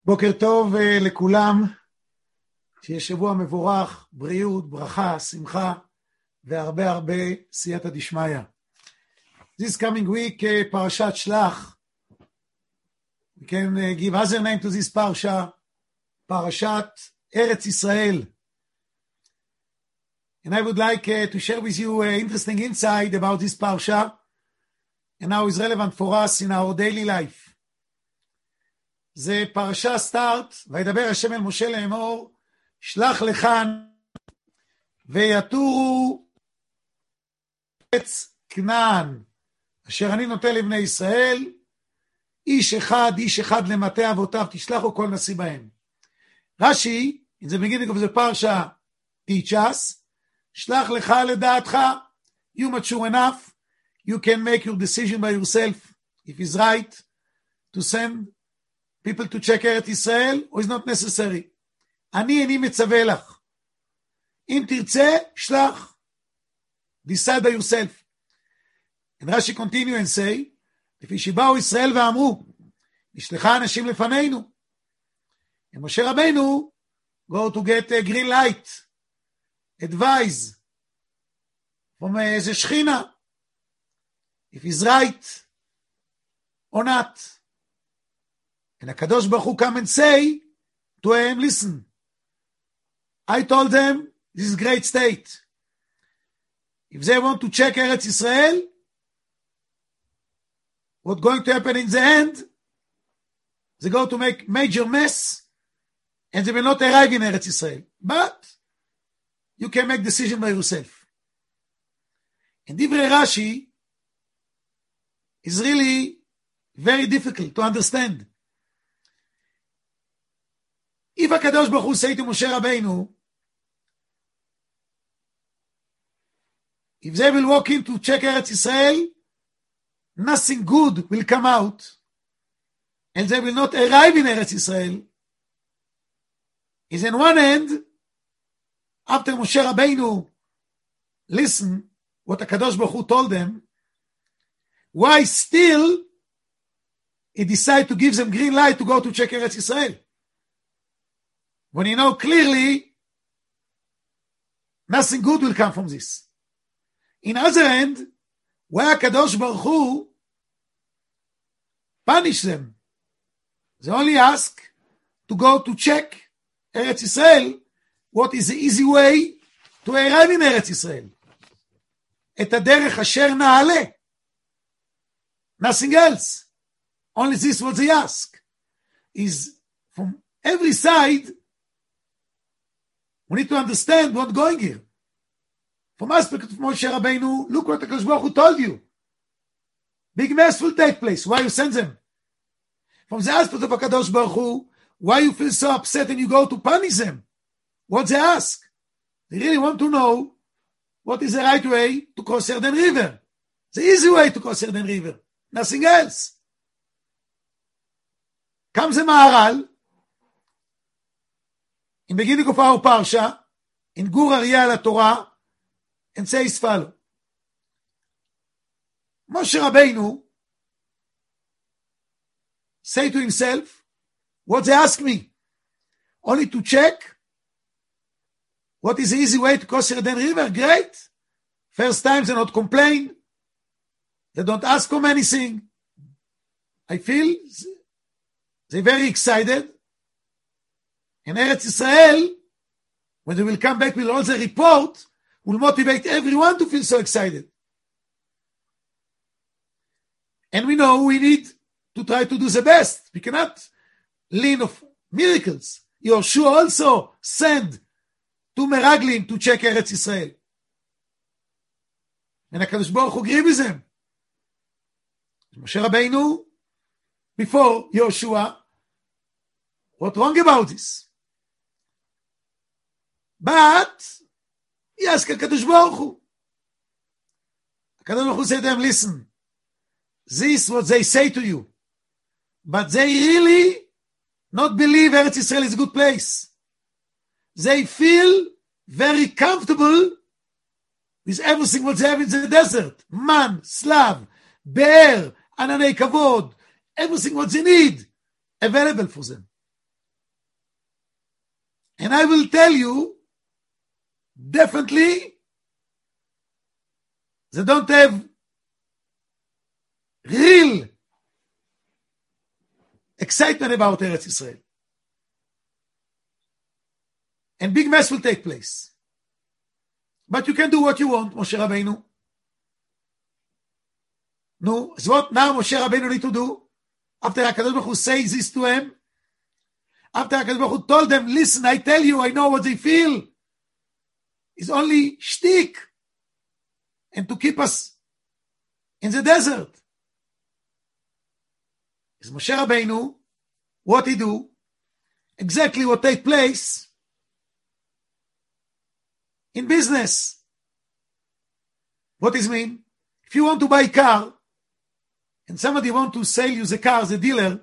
בוקר טוב לכולם, שיהיה שבוע מבורך, בריאות, ברכה, שמחה והרבה הרבה סייעתא דשמיא. This coming week, פרשת שלח, we can give other name to this parsha, פרשת ארץ ישראל. And I would like to share with you interesting insight about this parsha and how it's relevant for us in our daily life. זה פרשה סטארט, וידבר השם אל משה לאמור, שלח לכאן ויתורו ארץ כנען, אשר אני נותן לבני ישראל, איש אחד למטה אבותיו, תשלחו כל נשיא בהם. רש"י, in the beginning of the parsha, teach us, שלח לך לדעתך, you mature enough, you can make your decision by yourself, if it's right to send people to check ארץ ישראל, or is not necessary. אני איני מצווה לך. אם תרצה, שלח. Decide by yourself. And Rashi continue and say, לפי שבאו ישראל ואמרו, נשלחה אנשים לפנינו. And משה רבנו, go to get a green light, advise, from איזה שכינה, if it's right, or not. And HaKadosh Baruch Hu come and say to him, listen, I told them, this is great state. If they want to check Eretz Israel, what's going to happen in the end, they're going to make major mess, and they will not arrive in Eretz Israel. But you can make decision by yourself. And Divrei Rashi is really very difficult to understand. If HaKadosh Baruch Hu say to Moshe Rabbeinu, if they will walk in to check Eretz Israel, nothing good will come out, and they will not arrive in Eretz Israel, is in one end, after Moshe Rabbeinu listen what HaKadosh Baruch Hu told them, why still he decided to give them green light to go to check Eretz Israel? When you know clearly nothing good will come from this. In other end, where HaKadosh Baruch Hu punish them, they only ask to go to check Eretz Israel, what is the easy way to arrive in Eretz Israel. את הדרך אשר נעלה. Nothing else. Only this what they ask. Is from every side, we need to understand what's going here. From aspect of Moshe Rabbeinu, look what HaKadosh Baruch Hu told you. Big mess will take place. Why you send them? From the aspect of HaKadosh Baruch Hu, why you feel so upset and you go to punish them? What they ask? They really want to know what is the right way to cross Yarden River. The easy way to cross Yarden River. Nothing else. Comes the Maharal, in beginning of our parsha, in Gur Aryeh al Torah, and says follow. Moshe Rabbeinu say to himself, what they ask me? Only to check what is the easy way to cross Yarden River? Great. First time they not complain. They don't ask for anything. I feel they're very excited. In Eretz Israel, when they will come back with all the report, will motivate everyone to feel so excited. And we know we need to try to do the best. We cannot lean of miracles. Yoshua also send two meraglim to check Eretz Israel. And HaKadosh Baruch Hu agree with them. Moshe Rabbeinu, before Yoshua, what's wrong about this? But he asked HaKadosh Baruch Hu. HaKadosh Baruch Hu said to them, listen, this is what they say to you, but they really not believe Eretz Israel is a good place. They feel very comfortable with everything what they have in the desert. Man, Slav, Be'er, Ananei Kavod, everything what they need available for them. And I will tell you, definitely, they don't have real excitement about Eretz Israel. And big mess will take place. But you can do what you want, Moshe Rabbeinu. No, so what now Moshe Rabbeinu need to do? After HaKadosh Baruch Hu says this to him, after HaKadosh Baruch Hu told them, listen, I tell you, I know what they feel. It's only shtick. And to keep us in the desert. Is Moshe Rabbeinu, what he do? Exactly what take place in business. What does it mean? If you want to buy a car, and somebody want to sell you the car as a dealer,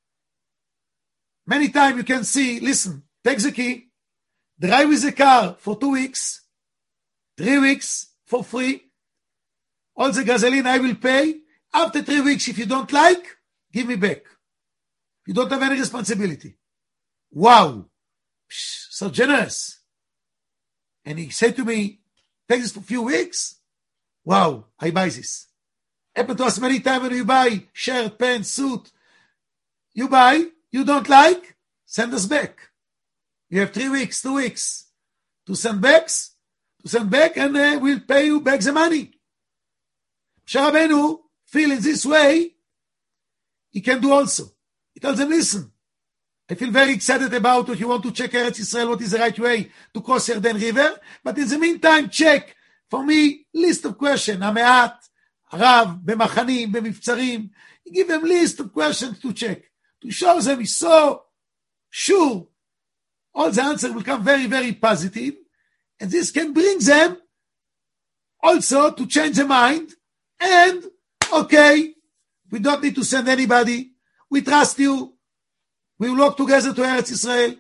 many times you can see, listen, take the key, drive with the car for 2 weeks, 3 weeks for free, all the gasoline I will pay. After 3 weeks, if you don't like, give me back. You don't have any responsibility. Wow. So generous. And he said to me, take this for a few weeks. Wow, I buy this. Happened to us many times when you buy shirt, pants, suit. You buy, you don't like, send us back. You have 3 weeks, 2 weeks to send back, and we'll pay you back the money. Moshe Rabbeinu feel in this way, he can do also. He tells them, listen, I feel very excited about what you want to check Eretz Israel, what is the right way to cross Yarden River, but in the meantime, check for me list of questions. Ameat, Rav, במחנים, במבצרים. He give them list of questions to check, to show them he's so sure all the answers will come very, very positive, and this can bring them also to change their mind, and okay, we don't need to send anybody, we trust you, we will walk together to Eretz Israel.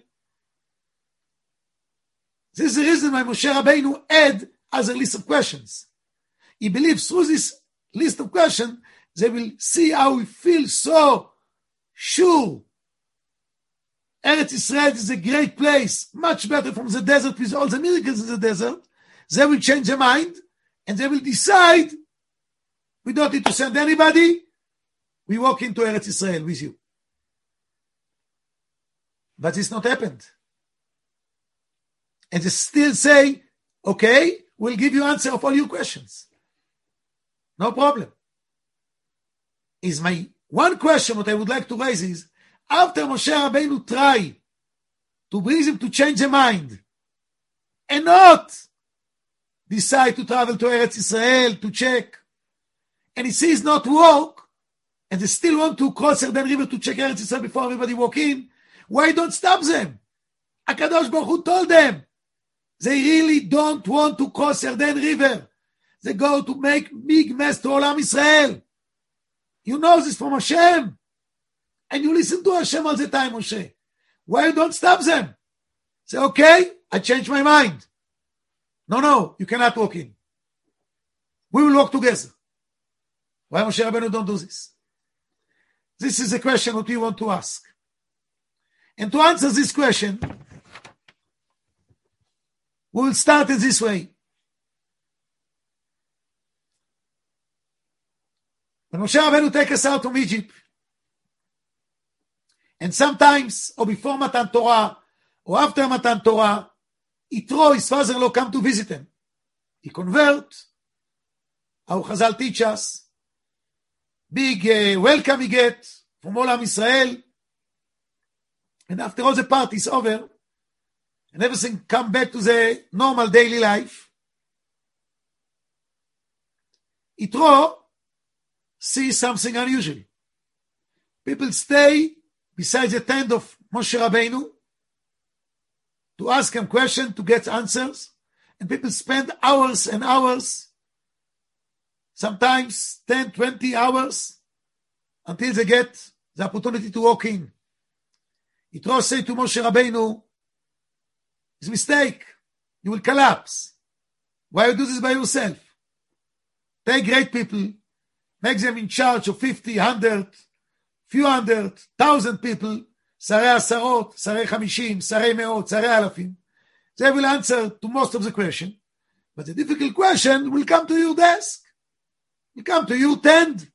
This is the reason why Moshe Rabbeinu had other list of questions. He believes through this list of questions, they will see how we feel so sure. Eretz Israel is a great place, much better from the desert with all the miracles in the desert. They will change their mind and they will decide we don't need to send anybody. We walk into Eretz Israel with you. But it's not happened. And they still say, okay, we'll give you answer of all your questions. No problem. Is my one question what I would like to raise is, after Moshe Rabbeinu try to bring him to change their mind and not decide to travel to Eretz Israel to check, and he sees not work, and they still want to cross Yarden River to check Eretz Israel before everybody walk in, why don't stop them? HaKadosh Baruch Hu told them they really don't want to cross Yarden River. They go to make big mess to Olam Israel. You know this from Hashem. And you listen to Hashem all the time, Moshe. Why you don't stop them? Say, okay, I changed my mind. No, you cannot walk in. We will walk together. Why Moshe Rabbeinu don't do this? This is a question that we want to ask. And to answer this question, we will start in this way. When Moshe Rabbeinu take us out from Egypt, and sometimes, or before Matan Torah, or after Matan Torah, Yitro, his father-in-law, come to visit him. He convert. Our Chazal teach us. Big welcome he get from Olam Israel. And after all the party is over, and everything come back to the normal daily life, Yitro sees something unusual. People stay beside the tent of Moshe Rabbeinu to ask him questions, to get answers, and people spend hours and hours, sometimes 10, 20 hours, until they get the opportunity to walk in. Yitro say to Moshe Rabbeinu, it's a mistake, you will collapse. Why you do this by yourself? Take great people, make them in charge of 50, 100, few hundred, 1,000 people, שרי עשרות, שרי 50, שרי מאות, שרי אלפים. They will answer to most of the question. But the difficult question will come to your desk. Will come to your tent.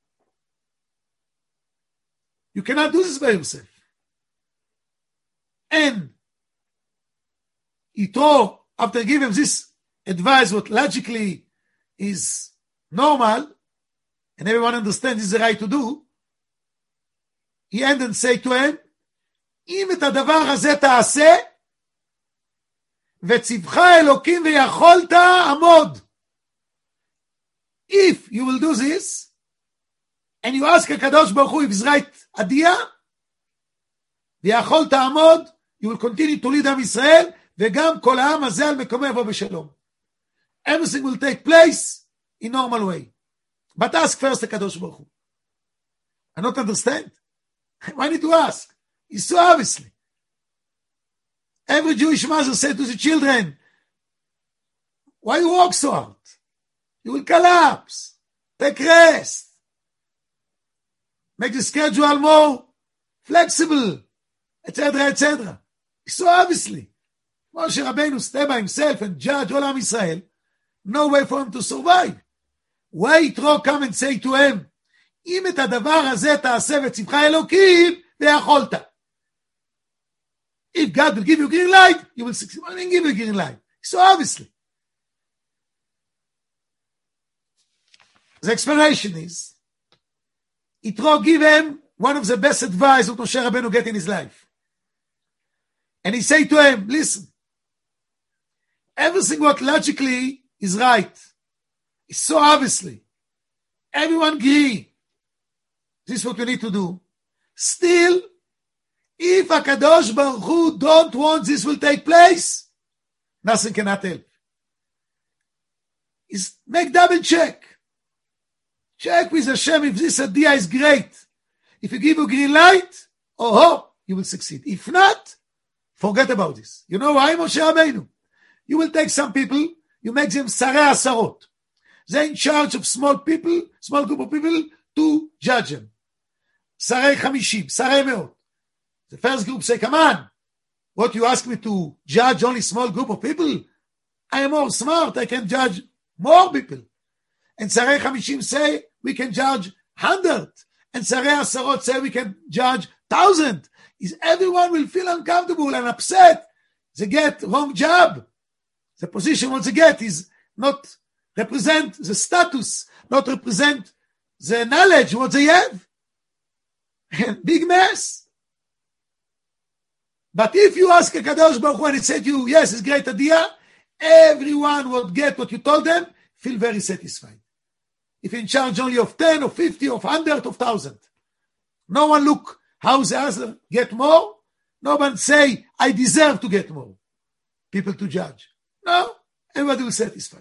You cannot do this by yourself. And Yitro, after giving this advice, what logically is normal, and everyone understands is the right to do, he ended and say to him, אם את הדבר הזה תעשה, וצבך אלוקים ויכולת עמוד. If you will do this, and you ask הקדוש ברוך הוא if it's right idea, ויכולת עמוד, you will continue to lead עם ישראל, וגם כל העם הזה על מקומו יבוא בשלום. Everything will take place in normal way. But ask first הקדוש ברוך הוא. I don't understand. Why need to ask? It's so obviously. Every Jewish mother said to the children, why you work so hard? You will collapse. Take rest. Make the schedule more flexible, etc., etc. So obviously, Moshe Rabbeinu stay by himself and judge all Am Yisrael. No way for him to survive. Why Yitro come and say to him, אם את הדבר הזה תעשה וצבך אלוקים ויכולת. If God will give you green light, you will succeed. I didn't give you green light. So obviously. The explanation is, Yitro give him one of the best advice that Moshe Rabbeinu get in his life. And he say to him, listen, everything what logically is right. It's so obviously. Everyone agree. This is what we need to do. Still, if HaKadosh Baruch Hu don't want this will take place, nothing cannot help. Is make double check. Check with Hashem if this idea is great. If you give a green light, you will succeed. If not, forget about this. You know why, Moshe Rabbeinu? You will take some people, you make them Sarei Asarot. They're in charge of small people, small group of people to judge them. Sarei 50, Sarei Meot. The first group say, come on, what you ask me to judge only small group of people? I am more smart, I can judge more people. And Sarei 50 say, we can judge 100. And Sarei Asarot say, we can judge 1,000. Is everyone will feel uncomfortable and upset. They get wrong job. The position what they get is not represent the status, not represent the knowledge what they have. Big mess. But if you ask a Kadosh Baruch Hu and it said to you, yes, it's a great idea, everyone will get what you told them, feel very satisfied. If you're in charge only of 10 or 50 or 100 or 1,000, no one look how the other get more. No one say, I deserve to get more. People to judge. No, everybody will satisfy.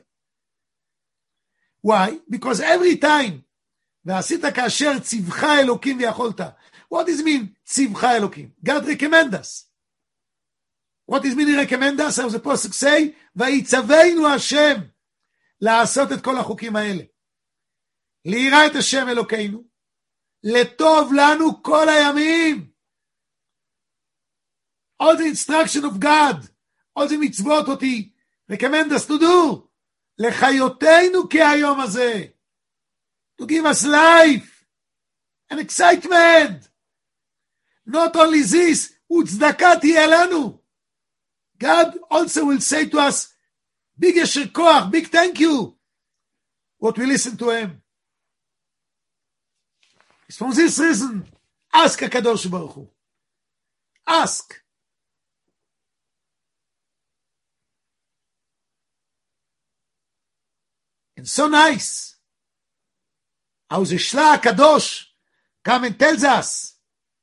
Why? Because every time, ועשית כאשר צבך אלוקים ויכולת. What does it mean, צבך אלוקים? God recommend us. What does it mean he recommend us? I was supposed to say, ויצווינו השם לעשות את כל החוקים האלה. ליראה את השם אלוקינו, לטוב לנו כל הימים. All the instruction of God, all the mitzvot what he recommend us to do, לחיותינו כהיום הזה. To give us life and excitement. Not only this, וצדקה תהיה לנו. God also will say to us, big ישר כוח, big thank you. What we listen to him. It's from this reason, ask HaKadosh Baruch Hu. Ask. And so nice. How the Shla HaKadosh come and tells us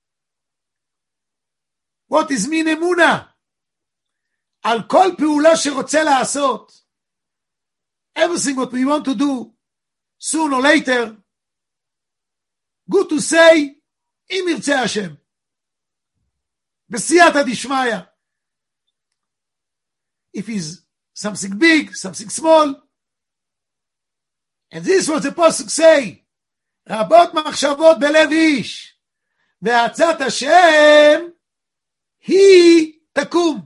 what is min אמונה על כל פעולה שרוצה לעשות. Everything what we want to do sooner or later, good to say, אם ירצה השם. בסייעתא דשמיא. If it's something big, something small. And this was the Pasuk say, רבות מחשבות בלב איש, ועצת השם היא תקום.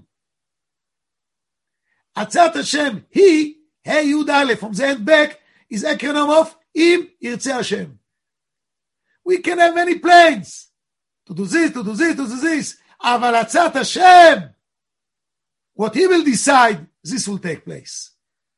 עצת השם היא, ה' י' א', from the end back, is acronym of אם ירצה השם. We can have many plans, to do this, to do this, to do this, אבל עצת השם, what he will decide, this will take place.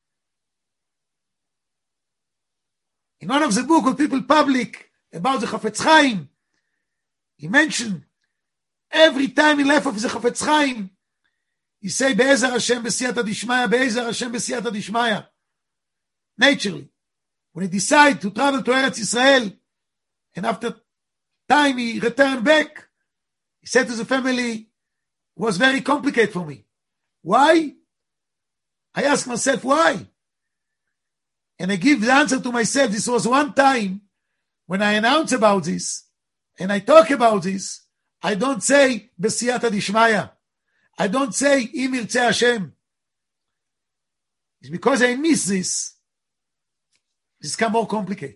In one of the books of people public about the Chafetz Chaim, he mentioned every time he left of the Chafetz Chaim, he say Be'ezer Hashem B'siyata Dishmaya, Be'ezer Hashem B'siyata Dishmaya. Naturally, when he decided to travel to Eretz Israel, and after time he returned back, he said to the family, it was very complicated for me. Why? I asked myself, why? And I give the answer to myself. This was one time when I announce about this and I talk about this, I don't say B'siyata Dishmaya. I don't say Im Yirtzeh Hashem. It's because I miss this. This become more complicated.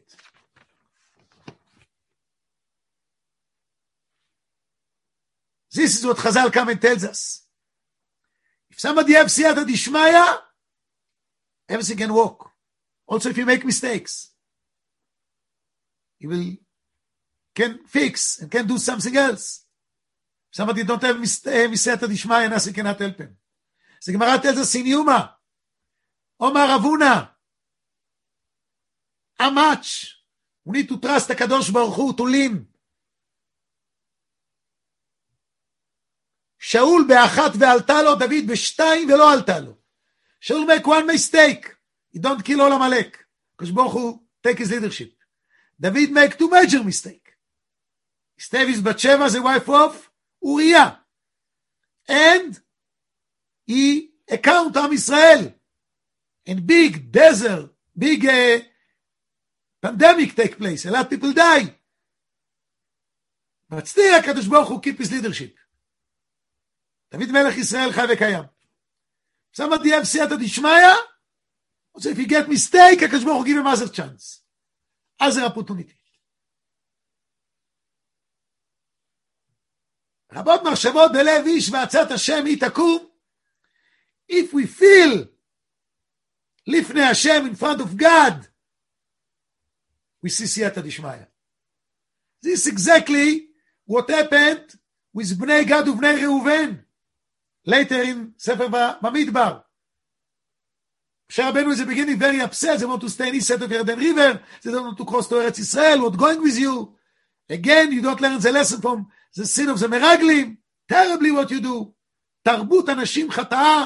This is what Chazal come and tells us. If somebody has B'siyata Dishmaya, everything can work. Also, if you make mistakes, you can fix and can do something else. If somebody don't have B'siyata Dishmaya, nothing cannot help him. The Gemara tells us in Yuma, Omar Ravuna, how much we need to trust the Kadosh Baruch Hu to lean. שאול באחת ועלתה לו, דוד בשתיים ולא עלתה לו. שאול make one mistake. He don't kill all Amalek. Because Baruch Hu take his leadership. David make two major mistake. He stayed with Bathsheba, the wife of Uriah. And he account Am Israel. And big desert, big pandemic take place. A lot of people die. But still HaKadosh Baruch Hu keep his leadership. David Melech Israel חי וקיים. Somebody have Siyata Dishmaya, also if you get mistake, HaKadosh Baruch Hu give him other chance. Other opportunity. רבות מחשבות בלב איש ועצת השם היא תקום. If we feel לפני השם in front of God, we see Siyata Dishmaya. This is exactly what happened with Bnei Gad ובני Reuven. Later in Sefer Bamidbar. Moshe Rabbeinu is the beginning very upset. They want to stay in east side of Yarden River. They don't want to cross to Eretz Israel. What's going with you? Again, you don't learn the lesson from the sin of the Meraglim. Terribly what you do. תרבות אנשים חטאה.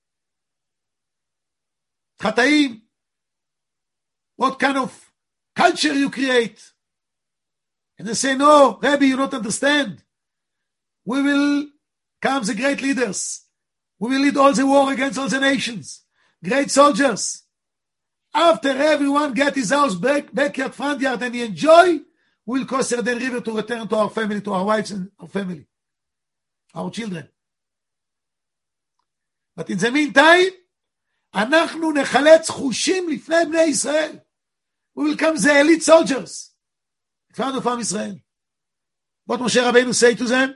חטאים. What kind of culture you create? And they say, no, Rabbi, you don't understand. We will come the great leaders. We will lead all the war against all the nations. Great soldiers. After everyone get his house backyard, front yard, and he enjoy, we will cross the river to return to our family, to our wives and our family, our children. But in the meantime, אנחנו נחלץ חושים לפני בני ישראל. We will come the elite soldiers in front of Am Israel. What Moshe Rabbeinu say to them?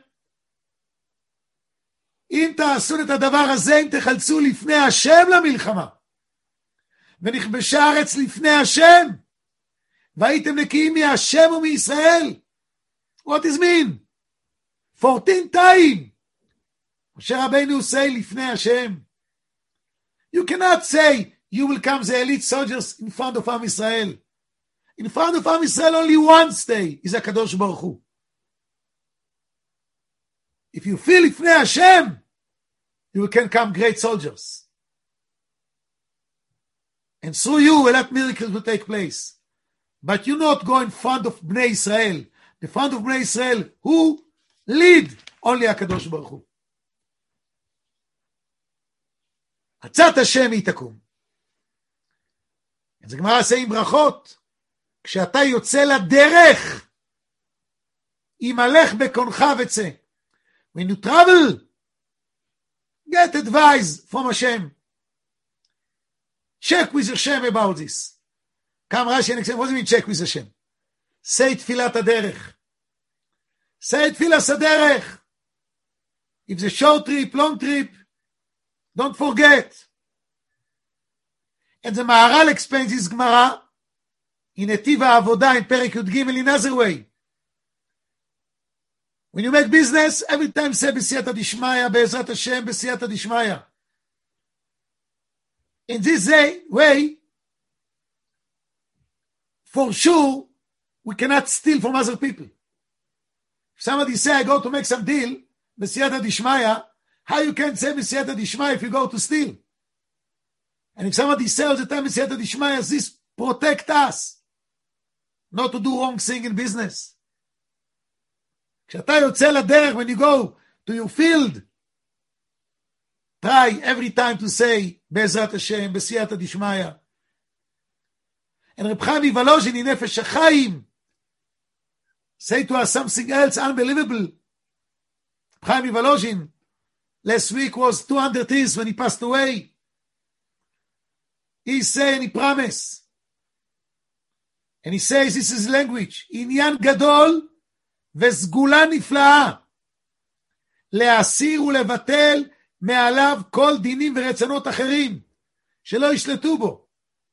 אם תעשו את הדבר הזה, אם תחלצו לפני השם למלחמה, ונכבשה הארץ לפני השם, והייתם נקיים מהשם ומישראל. What does it mean? 14 times. משה רבינו say לפני השם. You cannot say you will come the elite soldiers in front of Am Israel. In front of Am Israel only one stay is HaKadosh Baruch Hu. If you feel לפני השם, you can come great soldiers. And through you, a lot of miracles will take place. But you not go in front of Bnei Israel. The front of Bnei Israel, who lead? Only HaKadosh Baruch Hu. עצת השם היא תקום. אז הגמרא עושה עם ברכות. כשאתה יוצא לדרך, ימלך בקונך וצא. When you travel, get advice from Hashem. Check with Hashem about this. Come Rashi and explain, what do you mean check with Hashem? Say תפילת הדרך. say it תפילת הדרך. If it's a short trip, long trip, don't forget. And the Maharal explains his Gemara in Netiv HaAvodah in Perek Yud Gimel in another way. When you make business, every time say B'siyata Dishmaya, Be'ezrat Hashem, B'siyata Dishmaya. In this way, for sure, we cannot steal from other people. If somebody say, I go to make some deal, B'siyata Dishmaya, how you can say B'siyata Dishmaya if you go to steal? And if somebody says all the time B'siyata Dishmaya, this protect us not to do wrong thing in business. כשאתה יוצא לדרך, when you go to your field, try every time to say בעזרת השם, בסייעתא דשמיא. And Reb Chaim Volozhin in Nefesh HaChaim say to us something else unbelievable. Reb Chaim Volozhin last week was 200 years when he passed away. He say and he promised. And he says this is language. עניין גדול וסגולה נפלאה להסיר ולבטל מעליו כל דינים ורצונות אחרים שלא ישלטו בו.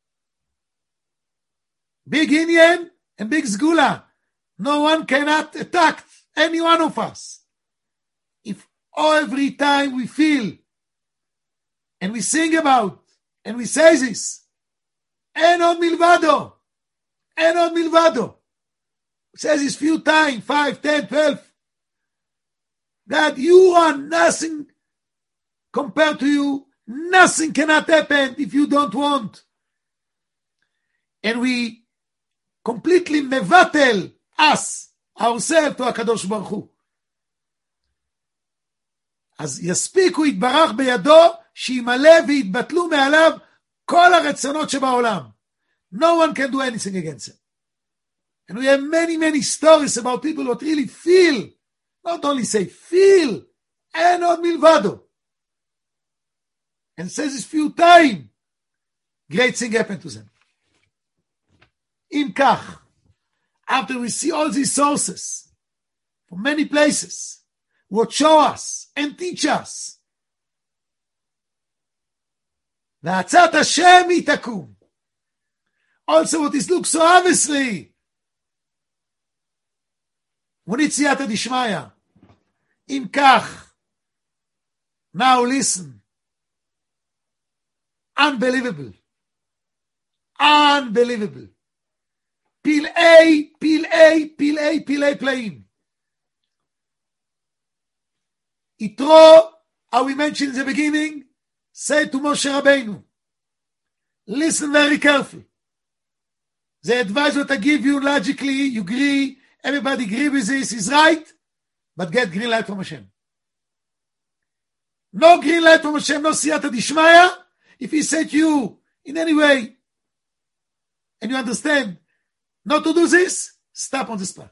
Big עניין and big סגולה. No one cannot attack any one of us. If every time we feel and we sing about and we say this, אין עוד מלבדו, אין עוד מלבדו. Says this few times, 5, 10, 12. God, you are nothing compared to you. Nothing cannot happen if you don't want. And we completely mevatel us, ourselves, to HaKadosh Baruch Hu. אז יספיקו יתברך בידו, שימלא ויתבטלו מעליו כל הרצונות שבעולם. No one can do anything against it. And we have many, many stories about people who really feel, not only say, feel, and עוד מלבדו. And says this few times, great thing happened to them. אם כך, after we see all these sources, from many places, what show us and teach us, ועצת השם היא תקום. Also what is looked so obviously, ונית סייעתא דשמיא. אם כך, now listen. Unbelievable. Unbelievable. פלאי, פלאי, פלאי, פלאי פלאים. יתרו, how we mentioned in the beginning, say to Moshe Rabbeinu, listen very carefully. The advice that I give you logically, you agree, everybody agree with this, is right, but get green light from Hashem. No green light from Hashem, no siyata dishmaya. If he said to you in any way, and you understand not to do this, stop on the spot.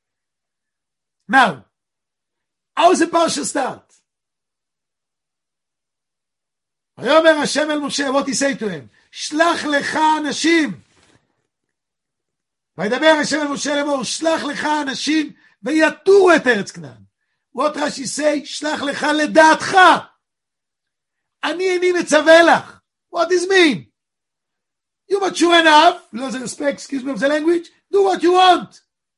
Now, how does the parsha start? ויאמר השם אל משה, what he say to him? שלח לך אנשים. וידבר השם אל משה לאמור, שלח לך אנשים ויתורו את ארץ כנען. What Rashi say? שלח לך לדעתך. אני איני מצווה לך. What does it mean? You mature enough, lose respect, excuse me of the language, do what you want.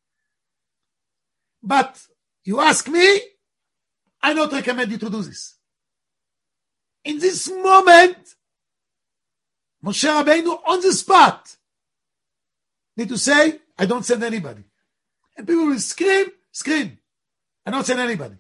But you ask me, I not recommend you to do this. In this moment, Moshe Rabbeinu on the spot need to say, I don't send anybody. And people will scream, I don't send anybody.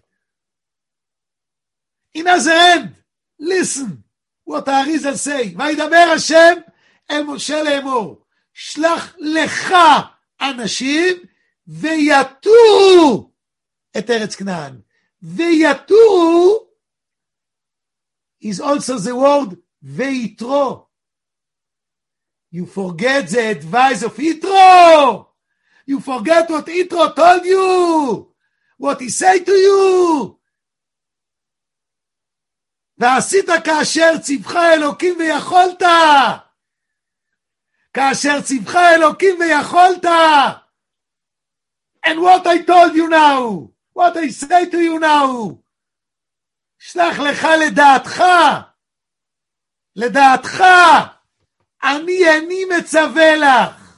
In other end, listen what Arizal say. וידבר השם אל משה לאמור, שלח לך אנשים ויתורו את ארץ כנען. ויתורו is also the word ויתרו. You forget the advice of Yitro. You forget what Yitro told you. What he said to you. ועשית כאשר ציווך אלוקים ויכולת. כאשר ציווך אלוקים ויכולת. And what I told you now. What I say to you now, שלח לך לדעתך, אני מצווה לך.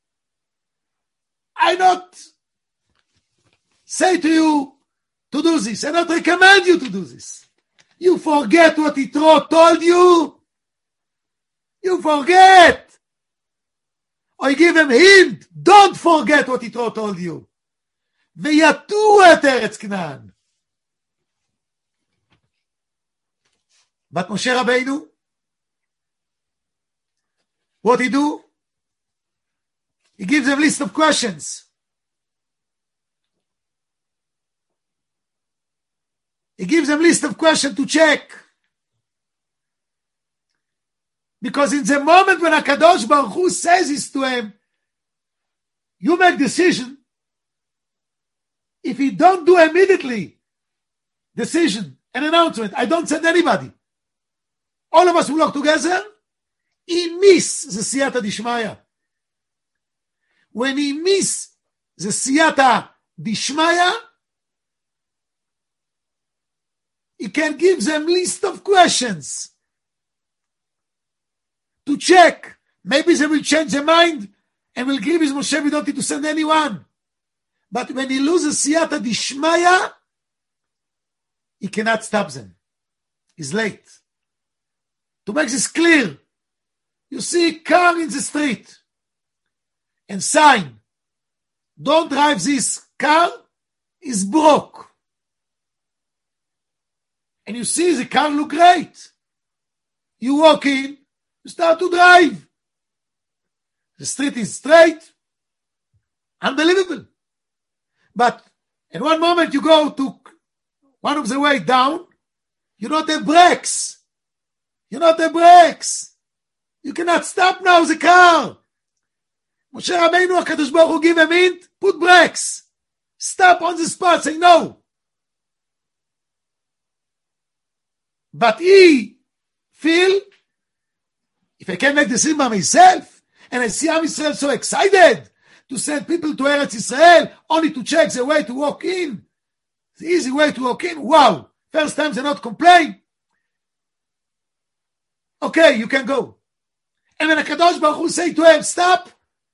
I not say to you to do this, I not recommend you to do this. You forget what Yitro told you. You forget. Or you give him hint, don't forget what Yitro told you. ויתורו את ארץ כנען. But Moshe Rabbeinu, what he do? He gives them a list of questions. He gives them a list of questions to check. Because in the moment when HaKadosh Baruch Hu says this to him, you make decision. If he don't do immediately decision, an announcement, I don't send anybody. All of us will work together. He miss the siyata dishmaya. When he miss the siyata dishmaya, he can give them list of questions to check. Maybe they will change their mind and will give his Moshe Vidoti to send anyone. But when he loses siyata dishmaya, he cannot stop them. He's late. To make this clear, you see a car in the street and sign, don't drive this car, is broke. And you see the car look great. You walk in, you start to drive. The street is straight, unbelievable. But in one moment you go to one of the way down, you don't have brakes. You don't have brakes. You cannot stop now the car. Moshe Rabbeinu, HaKadosh Baruch Hu give him hint, put brakes. Stop on the spot, say no. But he feel, if I can make the decision by myself, and I see Am Yisrael so excited to send people to Eretz Yisrael, only to check the way to walk in, the easy way to walk in, wow. First time they not complain. Okay, you can go. And when HaKadosh Baruch Hu say to him, stop,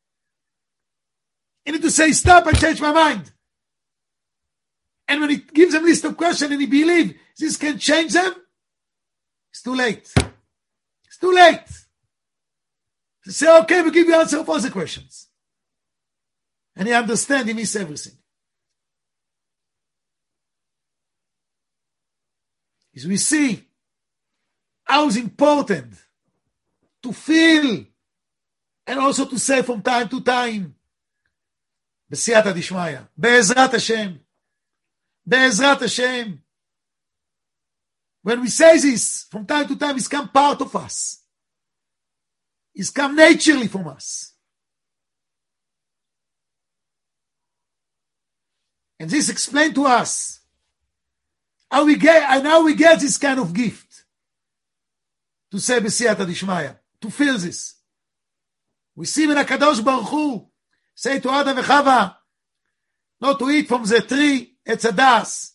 he need to say, stop, I change my mind. And when he gives them a list of questions and he believes this can change them, it's too late. It's too late. To say, okay, we'll give you answer for the questions. And he understands, he missed everything. As we see how it's important to feel and also to say from time to time, בסייעתא דשמיא, בעזרת השם, בעזרת השם. When we say this, from time to time, it's come part of us. It's come naturally from us. And this explained to us how we get this kind of gift. To say בסייעתא דשמיא, to feel this. We see when HaKadosh Baruch Hu say to Adam and Chava, not to eat from the tree, Etz Hadas.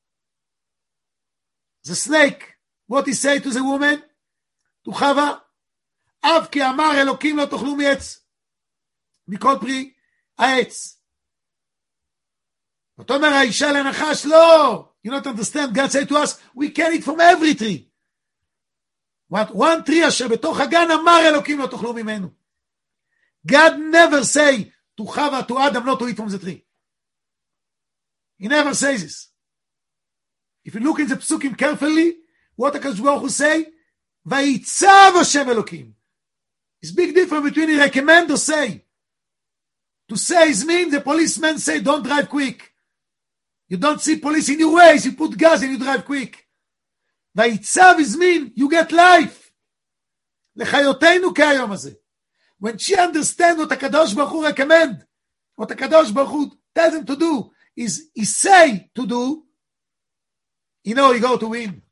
The snake, what he say to the woman, to Chava, אף כי אמר אלוקים לא תאכלו מעץ, מכל פרי העץ. זאת אומרת, האישה לנחש, לא. You don't understand, God say to us, we can eat from every tree. One tree אשר בתוך הגן אמר אלוקים לא תאכלו ממנו. God never say to Chava, to Adam, not to eat from the tree. He never says this. If you look in the psukim carefully, what HaKadosh Baruch Hu say? ויצב השם אלוקים. It's big difference between he recommend or say. To say is mean the policemen say don't drive quick. You don't see police in your ways, you put gas and you drive quick. ויצב is mean you get life. לחיותנו כהיום הזה. When she understand what HaKadosh Baruch Hu recommend, what HaKadosh Baruch Hu tell them to do, is he say to do, you know he go to win.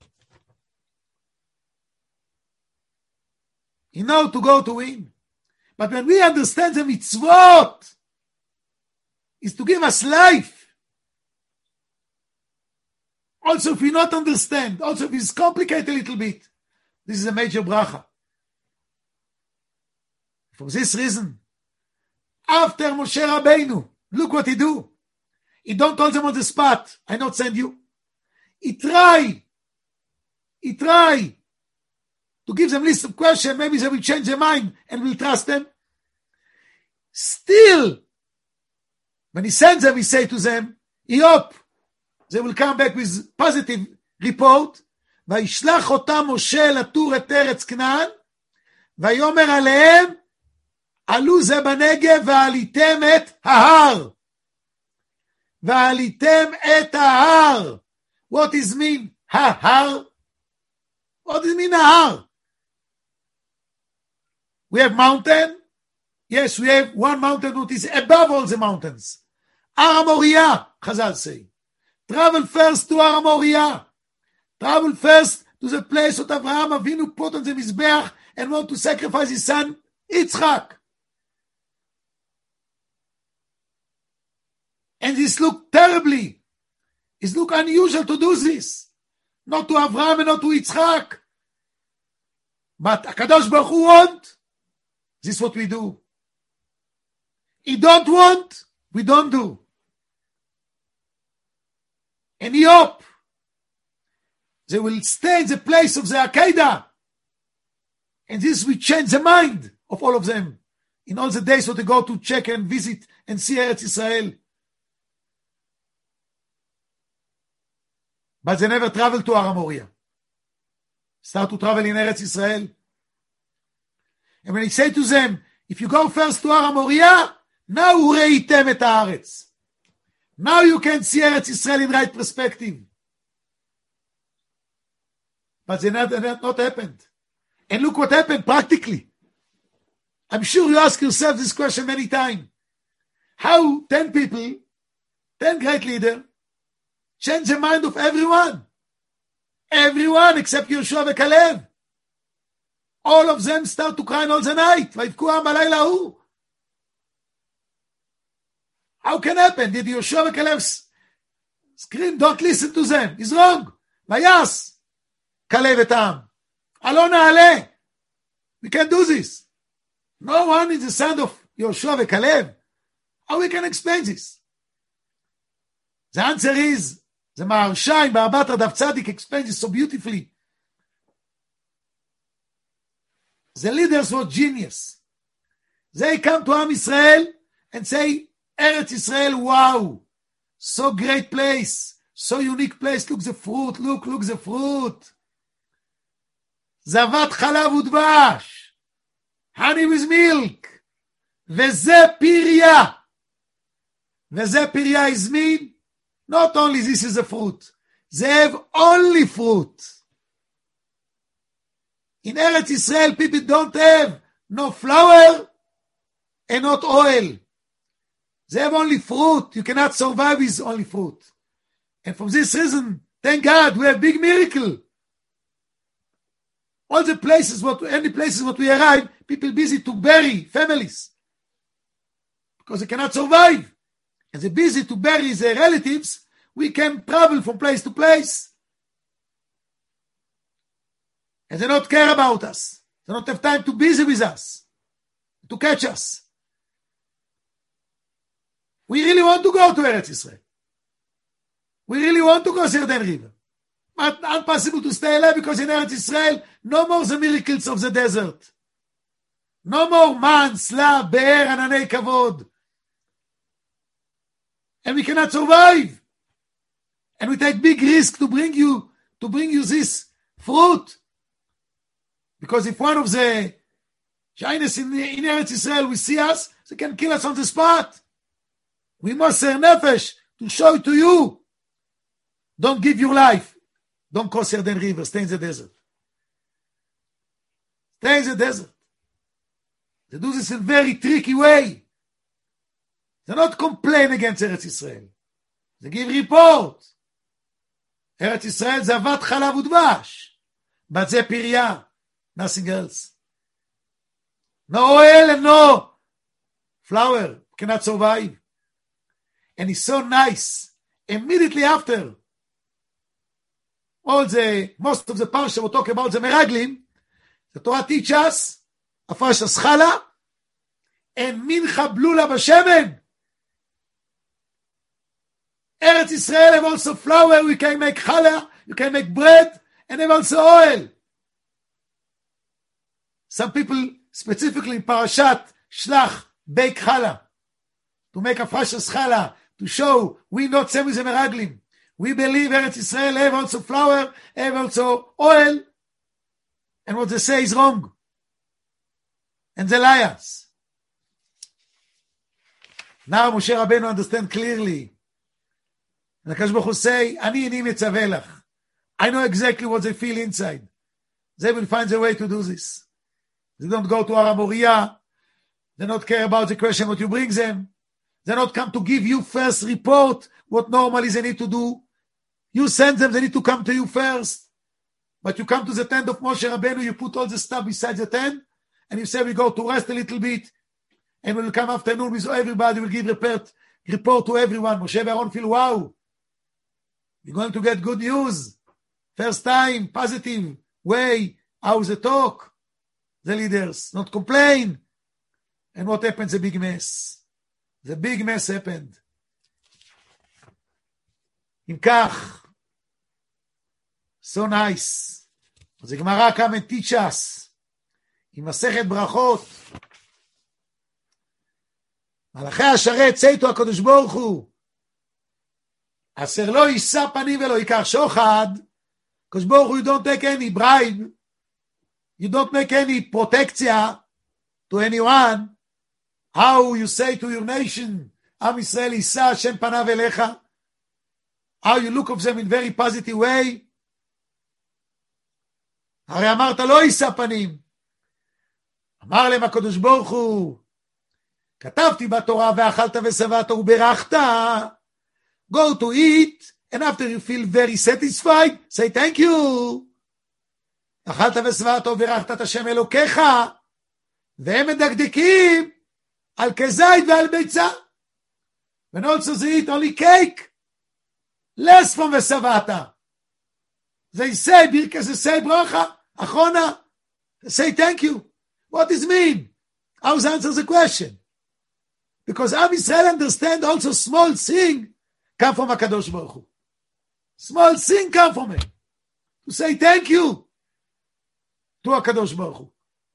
You know to go to win. But when we understand the mitzvot, is to give us life. Also, if we not understand, also if it's complicated a little bit, this is a major bracha. For this reason, after Moshe Rabbeinu, look what he do. He don't tell them on the spot, I not send you. He try to give them list of questions, maybe they will change their mind and will trust them. Still, when he sends them, he say to them, he hope they will come back with positive report. וישלח אותם משה לתור את ארץ כנען, ויאמר עליהם, עלו זה בנגב ועליתם את ההר. ועליתם את ההר. What is mean? ההר? What does it mean ההר? We have mountain. Yes, we have one mountain that is above all the mountains. Har HaMoriah, Chazal say. Travel first to Har HaMoriah. Travel first to the place that Abraham Avinu put on the Mizbeach and want to sacrifice his son, Yitzchak. And this look terribly. It look unusual to do this. Not to Abraham and not to Yitzchak. But HaKadosh Baruch Hu want. This is what we do. He don't want, we don't do. And he hope they will stay in the place of the Akedah. And this will change the mind of all of them. In all the days that they go to check and visit and see Eretz Israel. But they never travel to Har HaMoriah. Start to travel in Eretz Israel. And when I say to them, if you go first to Har HaMoriah, now ראיתם את הארץ. Now you can see Eretz Israel in right perspective. But that not happened. And look what happened practically. I'm sure you ask yourself this question many times. How 10 people, 10 great leaders, change the mind of everyone? Everyone except Yoshua and Caleb. All of them start to cry all the night. ויבכו העם בלילה ההוא. How can happen? Did Yoshua and Caleb scream, don't listen to them? It's wrong. ויעש Caleb את העם. עלה נעלה. We can do this. No one is the son of Yoshua and Caleb. How we can explain this? The answer is, the Maharsha in Ba'abat Radav Tzadik explains it so beautifully. The leaders were genius. They come to Am Israel and say, Eretz Israel, wow, so great place, so unique place. Look the fruit, look the fruit. Zavat chalav udvash, honey with milk. Veze pirya. Veze pirya is mean, not only this is a fruit, they have only fruit. In Eretz Israel, people don't have no flour and not oil. They have only fruit. You cannot survive with only fruit. And for this reason, thank God, we have big miracle. All the places, any places what we arrive, people busy to bury families. Because they cannot survive. And they're busy to bury their relatives, we can travel from place to place. And they don't care about us. They don't have time to be busy with us, to catch us. We really want to go to Eretz Israel. We really want to go to Yarden River. But impossible to stay alive because in Eretz Israel, no more the miracles of the desert. No more man, slab, be'er, ananei kavod. And we cannot survive. And we take big risk to bring you this fruit. Because if one of the shyness in Eretz Israel will see us, they can kill us on the spot. We must ser nefesh to show it to you. Don't give your life. Don't cross Yarden River. Stay in the desert. Stay in the desert. They do this in a very tricky way. They not complain against Eretz Israel. They give report. Eretz Israel זה אבד חלב ודבש. But זה פריה. Nothing else. No oil and no flour. Cannot survive. And it's so nice. Immediately after, most of the parsha will talk about the Meraglim. The Torah teaches us, Afresh Aschala, and Mincha Blula Bashemen. Eretz Israel have also flour, we can make challah, you can make bread, and have also oil. Some people, specifically in Parashat Shlach, bake challah, to make Afresh Aschala, to show we not same with the Meraglim. We believe Eretz Israel have also flour, have also oil, and what they say is wrong. And the liars. Now Moshe Rabbeinu understand clearly. And HaKadosh Baruch Hu say, Ani mitzaveh lach. I know exactly what they feel inside. They will find a way to do this. They don't go to Har HaMoriah. They don't care about the question what you bring them. They not come to give you first report what normally they need to do. You send them, they need to come to you first. But you come to the tent of Moshe Rabbeinu, you put all the stuff beside the tent, and you say we go to rest a little bit, and we'll come afternoon with everybody, we'll give report to everyone. Moshe and Aaron feel, wow, you're going to get good news. First time, positive way. How's the talk? The leaders, not complain. And what happens? A big mess. The big mess happened. אם כך, so nice. אז הגמרא come and teach us, עם מסכת ברכות, מלאכי השרת צייתו הקדוש ברוך הוא, אשר לא יישא פנים ולא ייקח שוחד, הקדוש ברוך הוא, you don't take any bribe, you don't make any protectia to anyone. How you say to your nation, עם ישראל יישא השם פניו אליך, how you look of them in very positive way. הרי אמרת לא יישא פנים. אמר להם הקדוש ברוך הוא, כתבתי בתורה ואכלת ושבעת וברכת. Go to eat, and after you feel very satisfied, say thank you. אכלת ושבעת וברכת את השם אלוקיך, והם מדקדקים על כזית ועל ביצה. And also they eat only cake. Less from ושבעת. They say, because they say bracha, achona, they say thank you. What does it mean? How does answer the question? Because Am Yisrael understand also small thing come from HaKadosh Baruch Hu. Small thing come from him. To say thank you to HaKadosh Baruch Hu.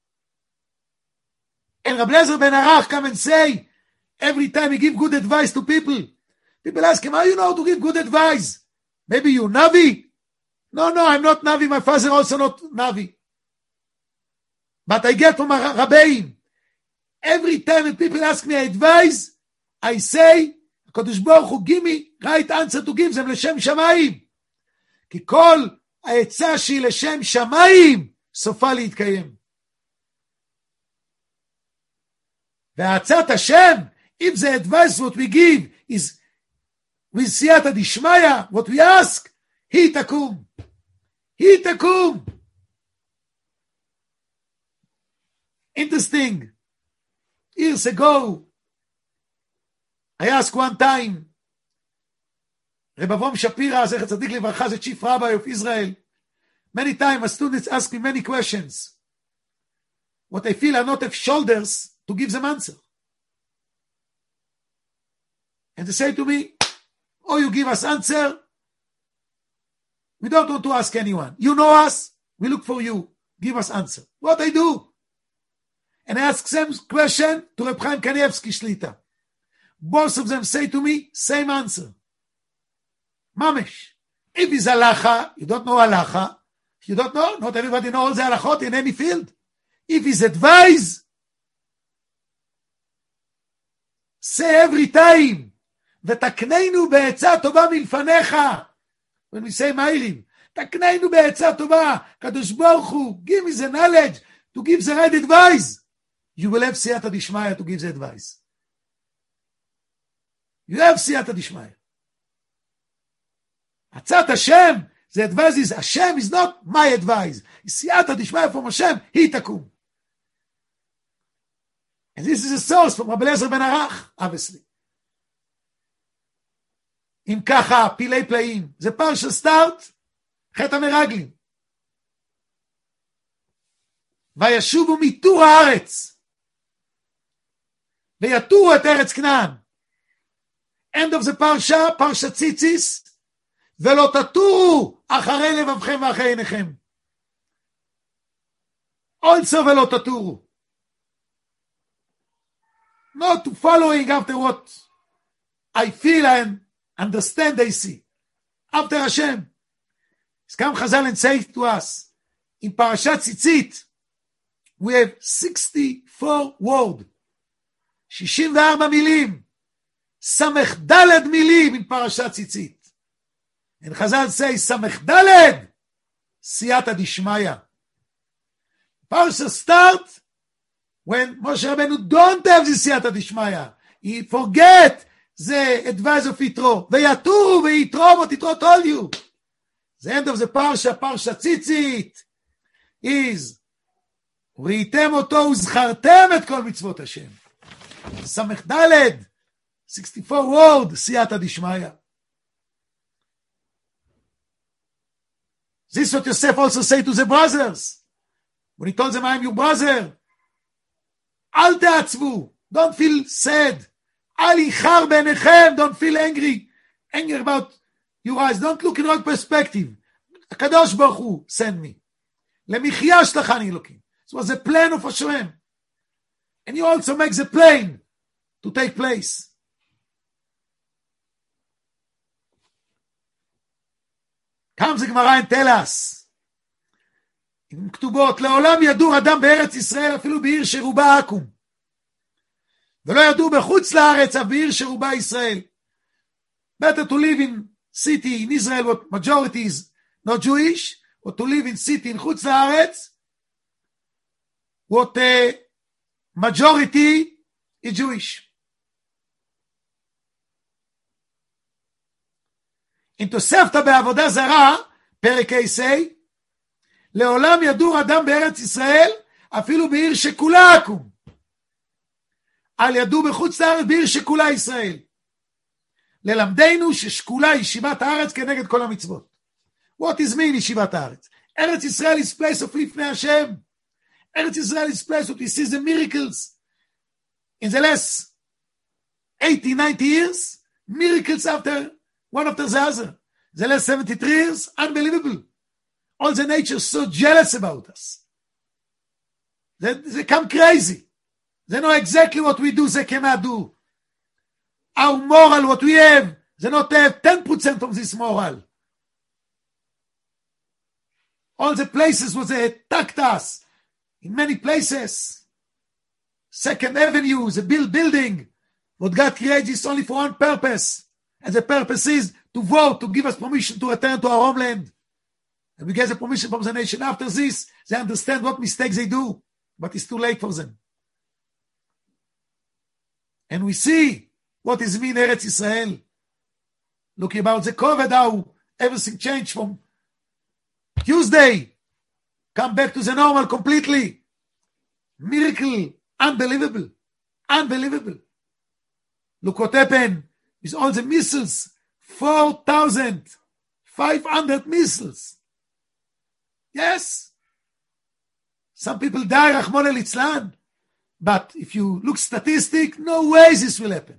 And Rabbi Eliezer ben Arach come and say, every time he give good advice to people, people ask him, how you know to give good advice? Maybe you Navi? No, I'm not Navi. My father also not Navi. But I get from Rabbeim. Every time when people ask me advice, I say, HaKadosh Baruch Hu, give me right answer to give them לשם שמיים. כי כל העצה שהיא לשם שמיים, סופה להתקיים. והעצת השם, if the advice what we give is with siyata dishmaya, what we ask, היא תקום. היא תקום. Interesting. Years ago, I asked one time, Reb Avraham Shapira, Zecher Tzadik Livracha, the chief rabbi of Israel. Many times, my students ask me many questions. What I feel I not have shoulders to give them answer. And they say to me, oh, you give us answer. We don't want to ask anyone. You know us. We look for you. Give us answer. What I do? And I ask same question to Reb Chaim Kanievsky Shlita. Both of them say to me, same answer. Mamesh. If it's halacha, you don't know halacha. If you don't know, not everybody knows the halachot in any field. If it's advice, say every time, ותקננו בעצה טובה מלפניך. When we say Mairim, תקננו בעצה טובה, קדוש ברוך הוא, give me the knowledge to give the right advice. You will have siyata dishmaya to give the advice. You have siyata dishmaya. Atzat Hashem, the advice is, Hashem is not my advice. It's siyata dishmaya from Hashem, He takum. And this is a source from Rabbi Eliezer ben Arach, obviously. אם ככה, פילי פלאים, זה פרשה סטארט, חטא המרגלים. וישובו מתור הארץ, ויתורו את ארץ כנען. end of the פרשה, פרשת ציציס, ולא תתורו אחרי לבבכם ואחרי עיניכם. also ולא תתורו. Not to following after what I feel and understand they see. After Hashem. It's come Chazal and say to us, in Parashat Tzitzit, we have 64 words. 64 מילים. סמך דלת מילים in Parashat Tzitzit. And Chazal say, סמך דלת, סייעתא דשמיא. Parashat start when Moshe Rabbeinu don't have the siyata dishmaya. He forget the advice of Yitro. Veyaturu veyitro, what Yitro told you. The end of the parsha, parsha tzitzit, is ראיתם אותו וזכרתם את כל מצוות השם. סמך דלת, 64 word, siyata dishmaya. This is what Yosef also say to the brothers. When he told them, I am your brother. אל תעצבו, don't feel sad. אל יחר בעיניכם, don't feel angry. Anger about your eyes, don't look in wrong perspective. הקדוש ברוך הוא, send me. למחיה שלחני אלוקים. It was a plan of Hashem. And you also make the plan to take place. Comes the Gemara and tell us, עם כתובות, לעולם ידור אדם בארץ ישראל אפילו בעיר שרובה עכו"ם. ולא ידור בחוץ לארץ אף בעיר שרובה ישראל. Better to live in city in Israel what majority is not Jewish, or to live in city in חוץ לארץ what majority is Jewish. אם תוספת בעבודה זרה, פרק עשה, לעולם ידור אדם בארץ ישראל, אפילו בעיר שכולה עכו"ם. על ידור בחוץ לארץ בעיר שכולה ישראל. ללמדנו ששכולה ישיבת הארץ כנגד כל המצוות. What is mean ישיבת הארץ? ארץ ישראל is place of לפני השם. ארץ ישראל is place of we see the miracles. In the last 80-90 years, miracles after one after the other. The last 73 years, unbelievable. All the nature is so jealous about us. They come crazy. They know exactly what we do, they cannot do. Our moral, what we have, they not have 10% of this moral. All the places where they attacked us, in many places, Second Avenue, the building, what God created is only for one purpose. And the purpose is to vote, to give us permission to return to our homeland. And we get the permission from the nation. After this, they understand what mistakes they do. But it's too late for them. And we see what is mean Eretz Israel. Look about the COVID, how everything changed from Tuesday. Come back to the normal completely. Miracle. Unbelievable. Unbelievable. Look what happened with all the missiles. 4,500 missiles. Yes. Some people die, Rahman al-Islam. But if you look statistic, no way this will happen.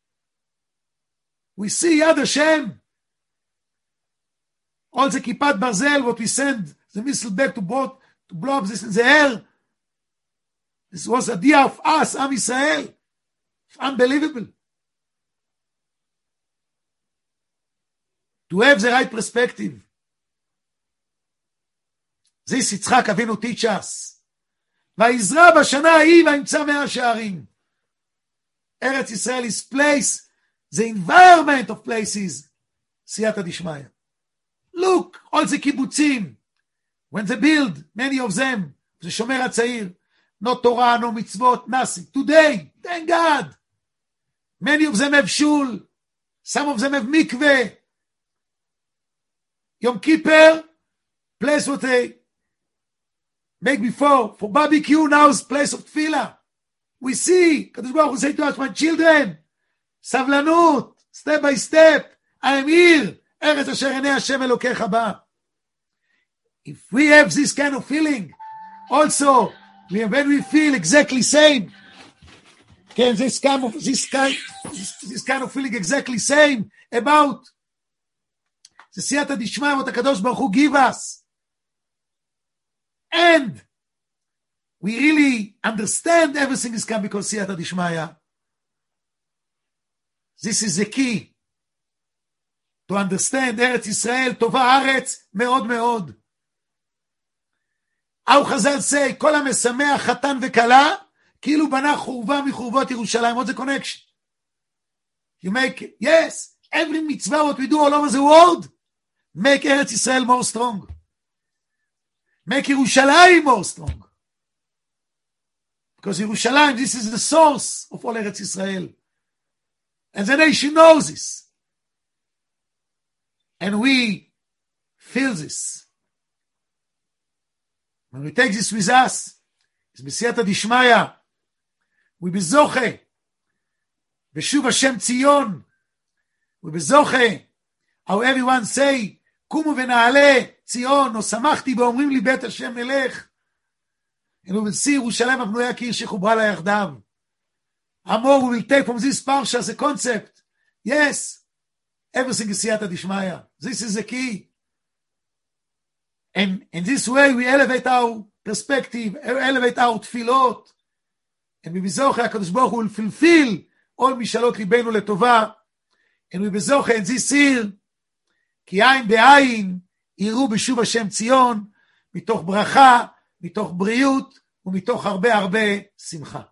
We see Yad Hashem. All the Kippat Barzel, what we send, the missile back to blow up this in the air. This was a idea of us, Am Yisrael. Unbelievable. To have the right perspective. This Yitzchak Avinu teach us. ויזרע בשנה ההיא וימצא 100 שערים. Eretz Israel is place, the environment of places, siyata dishmaya. Look, all the kibbutzim, when they build, many of them, the Shomer HaTzair, no Torah, no mitzvot, nothing. Today, thank God, many of them have shul, some of them have mikveh. Yom Kippur, place what they make before, for barbecue, now is place of tefillah. We see, Kadosh Baruch Hu say to us, my children, סבלנות, step by step, I am here, ארץ אשר עיני השם אלוקיך בה. if we have this kind of feeling, also, when we feel exactly same, okay, this kind of feeling exactly same about the siyata dishmaya what HaKadosh Baruch Hu give us, and we really understand everything is come because siyata dishmaya. This is the key to understand Eretz Yisrael, טובה הארץ, מאוד מאוד. How Chazal say, כל המשמח חתן וכלה, כאילו בנה חורבה מחורבות ירושלים. What's the connection? You make, yes, every mitzvah what we do all over the world, make Eretz Yisrael more strong. Make Yerushalayim more strong. Because Yerushalayim, this is the source of all Eretz Yisrael. And the nation knows this. And we feel this. When we take this with us, it's בסייעתא דשמיא. We bezoche. Beshuv Hashem Tzion. We bezoche. How everyone say, קומו ונעלה ציון, או שמחתי באומרים לי בית השם מלך. And we will see ירושלים הבנויה כעיר שחוברה לה יחדיו. More we will take from this parsha as a concept. Yes, everything is siyata dishmaya. This is the key. And in this way we elevate our perspective, elevate our tefillot. And we bezoche, HaKadosh Baruch Hu will fulfill all mishalot libenu letova. And we bezoche in this year, כי עין בעין יראו בשוב השם ציון, מתוך ברכה, מתוך בריאות, ומתוך הרבה הרבה שמחה.